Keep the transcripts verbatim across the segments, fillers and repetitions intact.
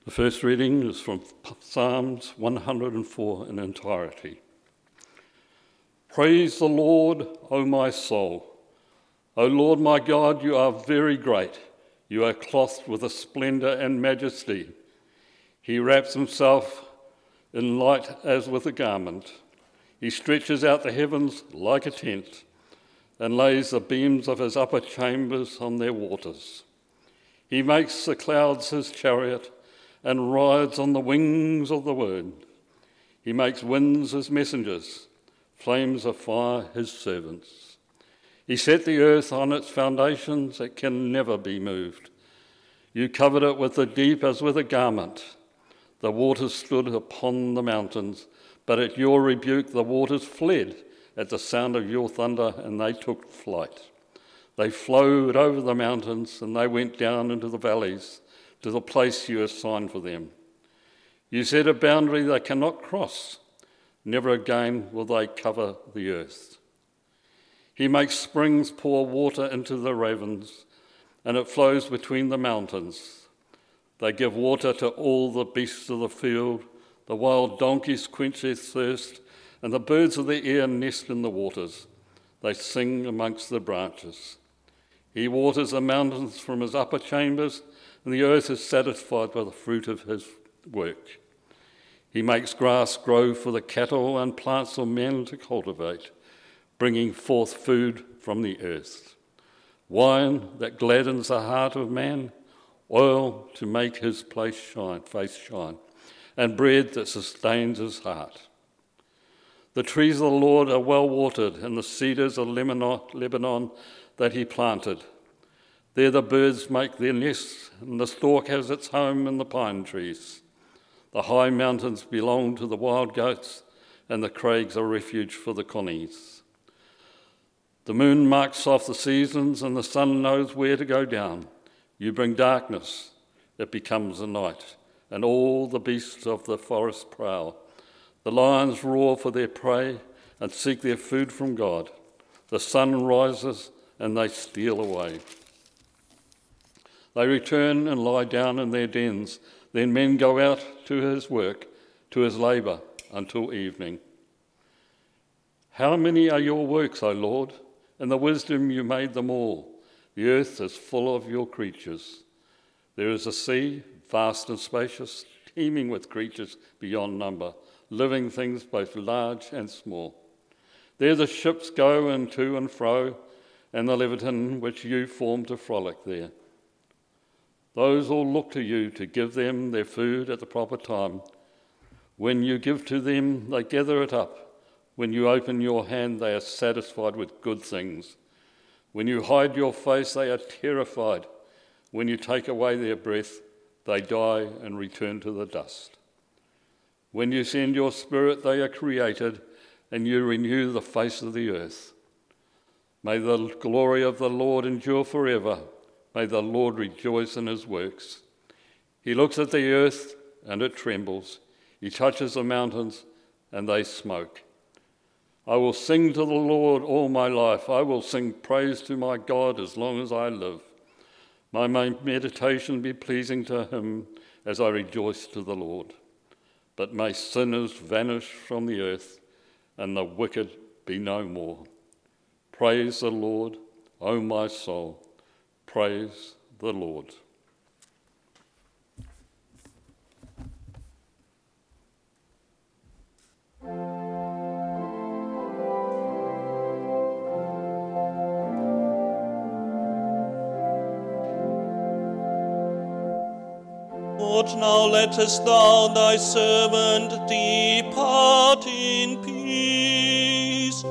The first reading is from Psalms one hundred four in entirety. Praise the Lord, O my soul. O Lord my God, you are very great. You are clothed with a splendour and majesty. He wraps himself in light as with a garment. He stretches out the heavens like a tent and lays the beams of his upper chambers on their waters. He makes the clouds his chariot and rides on the wings of the word. He makes winds his messengers, flames of fire his servants. He set the earth on its foundations, it can never be moved. You covered it with the deep as with a garment. The waters stood upon the mountains, but at your rebuke the waters fled at the sound of your thunder, and they took flight. They flowed over the mountains, and they went down into the valleys, to the place you assigned for them. You set a boundary they cannot cross. Never again will they cover the earth. He makes springs pour water into the ravens, and it flows between the mountains. They give water to all the beasts of the field. The wild donkeys quench their thirst, and the birds of the air nest in the waters. They sing amongst the branches. He waters the mountains from his upper chambers, and the earth is satisfied by the fruit of his work. He makes grass grow for the cattle and plants for men to cultivate, bringing forth food from the earth. Wine that gladdens the heart of man, oil to make his place shine, face shine, and bread that sustains his heart. The trees of the Lord are well watered, and the cedars of Lebanon that he planted. There the birds make their nests, and the stork has its home in the pine trees. The high mountains belong to the wild goats, and the crags are refuge for the connies. The moon marks off the seasons, and the sun knows where to go down. You bring darkness, it becomes a night, and all the beasts of the forest prowl. The lions roar for their prey and seek their food from God. The sun rises, and they steal away. They return and lie down in their dens. Then men go out to his work, to his labour, until evening. How many are your works, O Lord? In the wisdom you made them all. The earth is full of your creatures. There is a sea, vast and spacious, teeming with creatures beyond number, living things both large and small. There the ships go and to and fro, and the leviathan which you formed to frolic there. Those all look to you to give them their food at the proper time. When you give to them, they gather it up. When you open your hand, they are satisfied with good things. When you hide your face, they are terrified. When you take away their breath, they die and return to the dust. When you send your spirit, they are created, and you renew the face of the earth. May the glory of the Lord endure forever. May the Lord rejoice in his works. He looks at the earth, and it trembles. He touches the mountains, and they smoke. I will sing to the Lord all my life. I will sing praise to my God as long as I live. May my meditation be pleasing to him as I rejoice to the Lord. But may sinners vanish from the earth, and the wicked be no more. Praise the Lord, O my soul. Praise the Lord. Lord, now lettest thou thy servant depart in peace,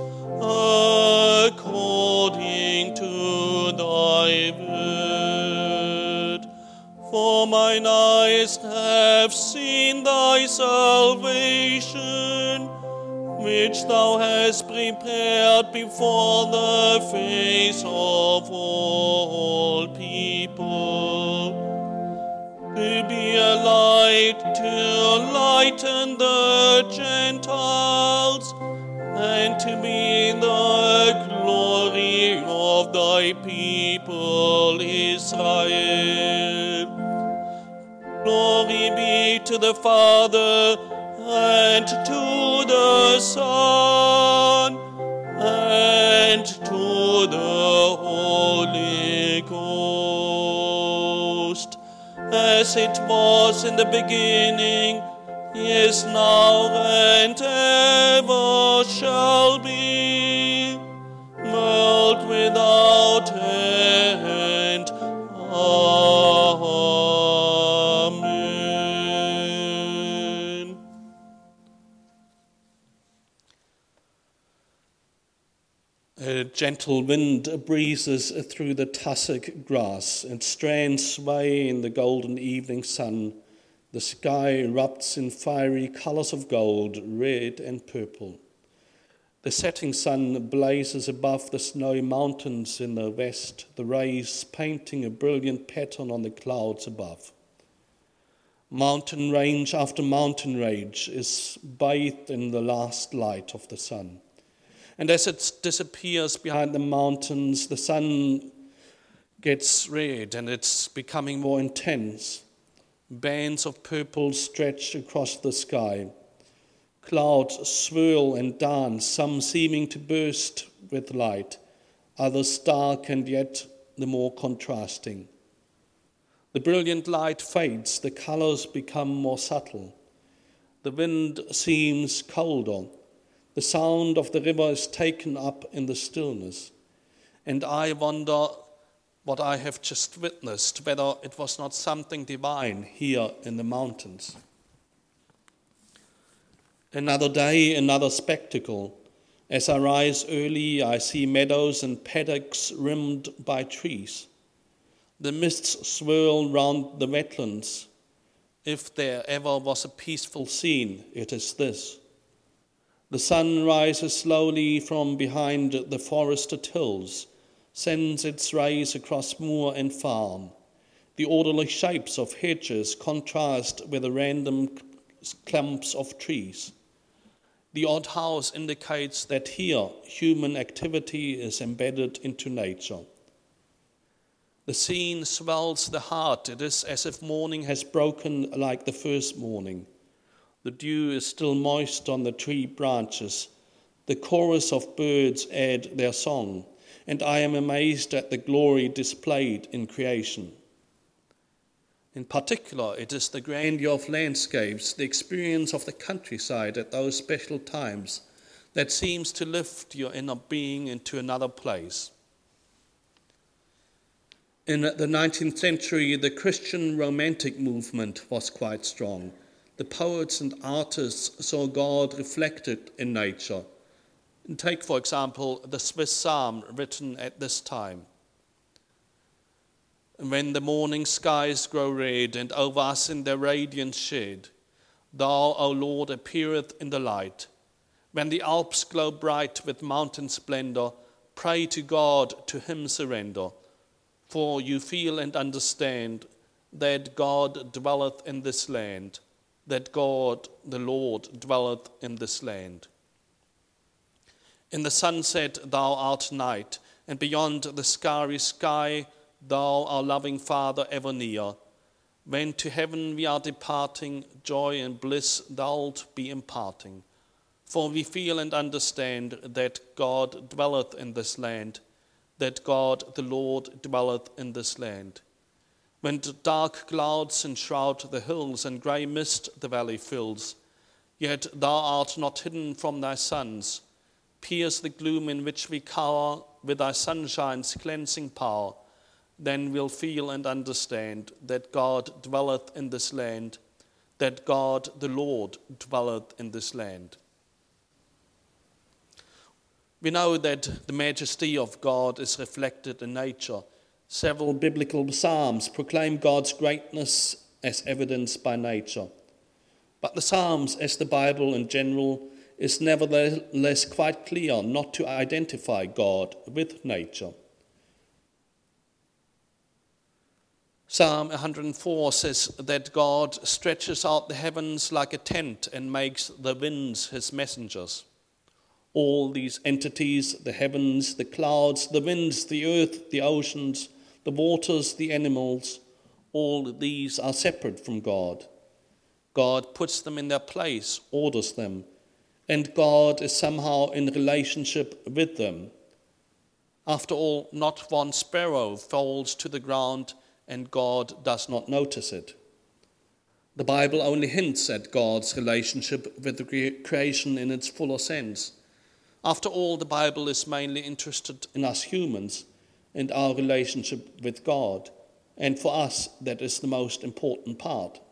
according to thy word. For mine eyes have seen thy salvation, which thou hast prepared before the face of all people, to be a light to lighten the Gentiles, and to be the glory of thy people Israel. Glory be be to the Father, and to the Son, and to the Holy Ghost, as it was in the beginning, is now, and ever shall be, world without end. Amen. A gentle wind breezes through the tussock grass, and strands sway in the golden evening sun. The sky erupts in fiery colors of gold, red and purple. The setting sun blazes above the snowy mountains in the west, the rays painting a brilliant pattern on the clouds above. Mountain range after mountain range is bathed in the last light of the sun. And as it disappears behind the mountains, the sun gets red and it's becoming more intense. Bands of purple stretch across the sky. Clouds swirl and dance, some seeming to burst with light, others dark and yet the more contrasting. The brilliant light fades, the colors become more subtle. The wind seems colder. The sound of the river is taken up in the stillness. And I wonder what I have just witnessed, whether it was not something divine here in the mountains. Another day, another spectacle. As I rise early, I see meadows and paddocks rimmed by trees. The mists swirl round the wetlands. If there ever was a peaceful scene, it is this. The sun rises slowly from behind the forested hills, sends its rays across moor and farm. The orderly shapes of hedges contrast with the random clumps of trees. The odd house indicates that here human activity is embedded into nature. The scene swells the heart. It is as if morning has broken like the first morning. The dew is still moist on the tree branches. The chorus of birds add their song, and I am amazed at the glory displayed in creation. In particular, it is the grandeur of landscapes, the experience of the countryside at those special times that seems to lift your inner being into another place. In the nineteenth century, the Christian Romantic movement was quite strong. The poets and artists saw God reflected in nature. And take, for example, the Swiss psalm written at this time. When the morning skies grow red, and over us in their radiance shed, Thou, O Lord, appeareth in the light. When the Alps glow bright with mountain splendor, pray to God, to him surrender. For you feel and understand that God dwelleth in this land, that God, the Lord, dwelleth in this land. In the sunset thou art night, and beyond the starry sky, thou, our loving Father, ever near. When to heaven we are departing, joy and bliss thou'lt be imparting. For we feel and understand that God dwelleth in this land, that God, the Lord, dwelleth in this land. When dark clouds enshroud the hills and grey mist the valley fills, yet thou art not hidden from thy sons. Pierce the gloom in which we cower with thy sunshine's cleansing power. Then we'll feel and understand that God dwelleth in this land, that God, the Lord, dwelleth in this land. We know that the majesty of God is reflected in nature. Several biblical psalms proclaim God's greatness as evidenced by nature. But the Psalms, as the Bible in general, is nevertheless quite clear not to identify God with nature. Psalm one hundred four says that God stretches out the heavens like a tent and makes the winds his messengers. All these entities, the heavens, the clouds, the winds, the earth, the oceans, the waters, the animals, all these are separate from God. God puts them in their place, orders them, and God is somehow in relationship with them. After all, not one sparrow falls to the ground and God does not notice it. The Bible only hints at God's relationship with the creation in its fuller sense. After all, the Bible is mainly interested in us humans and our relationship with God, and for us that is the most important part.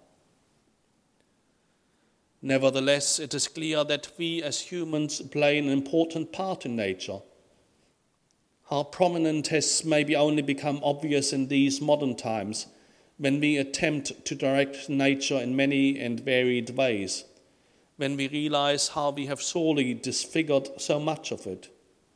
Nevertheless, it is clear that we as humans play an important part in nature. How prominent has maybe only become obvious in these modern times, when we attempt to direct nature in many and varied ways, when we realize how we have sorely disfigured so much of it.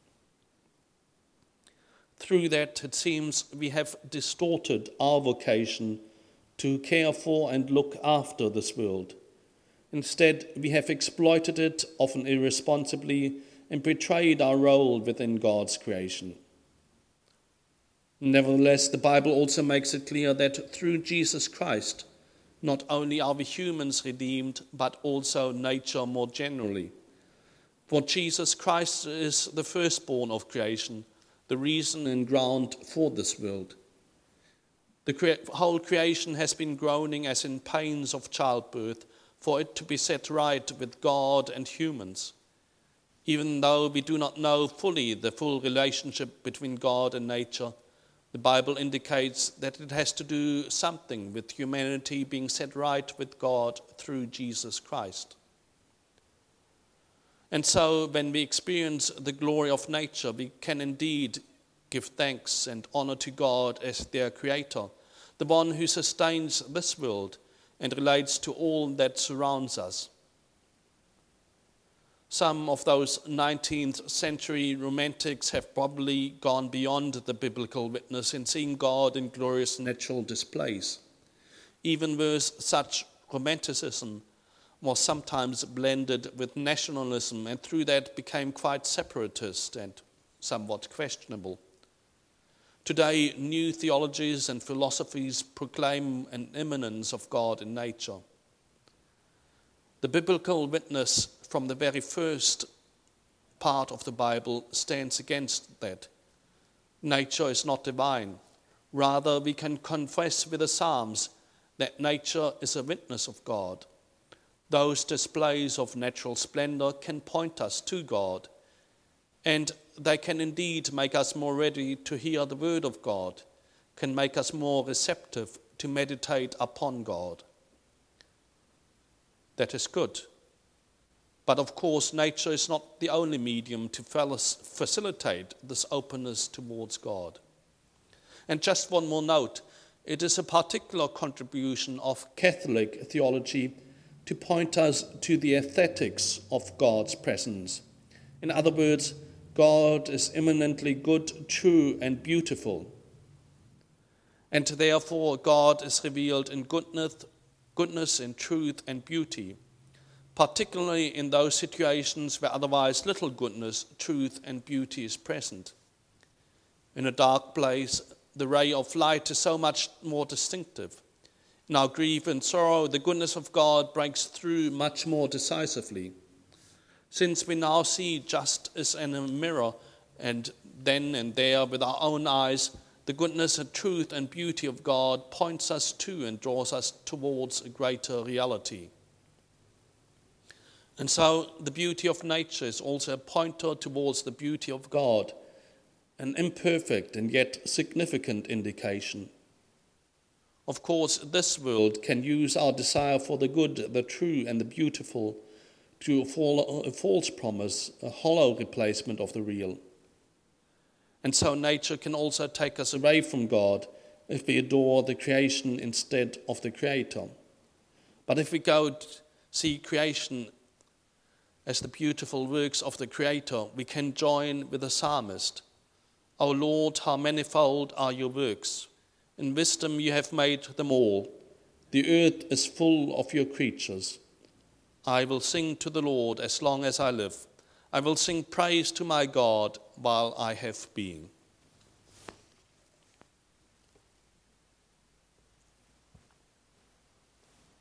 Through that, it seems we have distorted our vocation to care for and look after this world. Instead, we have exploited it, often irresponsibly, and betrayed our role within God's creation. Nevertheless, the Bible also makes it clear that through Jesus Christ, not only are we humans redeemed, but also nature more generally. For Jesus Christ is the firstborn of creation, the reason and ground for this world. The cre- whole creation has been groaning as in pains of childbirth, for it to be set right with God and humans. Even though we do not know fully the full relationship between God and nature, the Bible indicates that it has to do something with humanity being set right with God through Jesus Christ. And so when we experience the glory of nature, we can indeed give thanks and honor to God as their creator, the one who sustains this world and relates to all that surrounds us. Some of those nineteenth century romantics have probably gone beyond the biblical witness in seeing God in glorious natural displays. Even worse, such romanticism was sometimes blended with nationalism and through that became quite separatist and somewhat questionable. Today, new theologies and philosophies proclaim an immanence of God in nature. The biblical witness from the very first part of the Bible stands against that. Nature is not divine. Rather, we can confess with the Psalms that nature is a witness of God. Those displays of natural splendor can point us to God, and they can indeed make us more ready to hear the word of God, can make us more receptive to meditate upon God. That is good. But of course, nature is not the only medium to facilitate this openness towards God. And just one more note, it is a particular contribution of Catholic theology to point us to the aesthetics of God's presence. In other words, God is eminently good, true, and beautiful. And therefore, God is revealed in goodness, goodness in truth and beauty, particularly in those situations where otherwise little goodness, truth, and beauty is present. In a dark place, the ray of light is so much more distinctive. In our grief and sorrow, the goodness of God breaks through much more decisively. Since we now see just as in a mirror, and then and there with our own eyes, the goodness and truth and beauty of God points us to and draws us towards a greater reality. And so the beauty of nature is also a pointer towards the beauty of God, an imperfect and yet significant indication. Of course, this world can use our desire for the good, the true, and the beautiful to a false promise, a hollow replacement of the real. And so nature can also take us away from God if we adore the creation instead of the Creator. But if we go to see creation as the beautiful works of the Creator, we can join with the psalmist. O Lord, how manifold are your works. In wisdom you have made them all. The earth is full of your creatures. I will sing to the Lord as long as I live. I will sing praise to my God while I have being.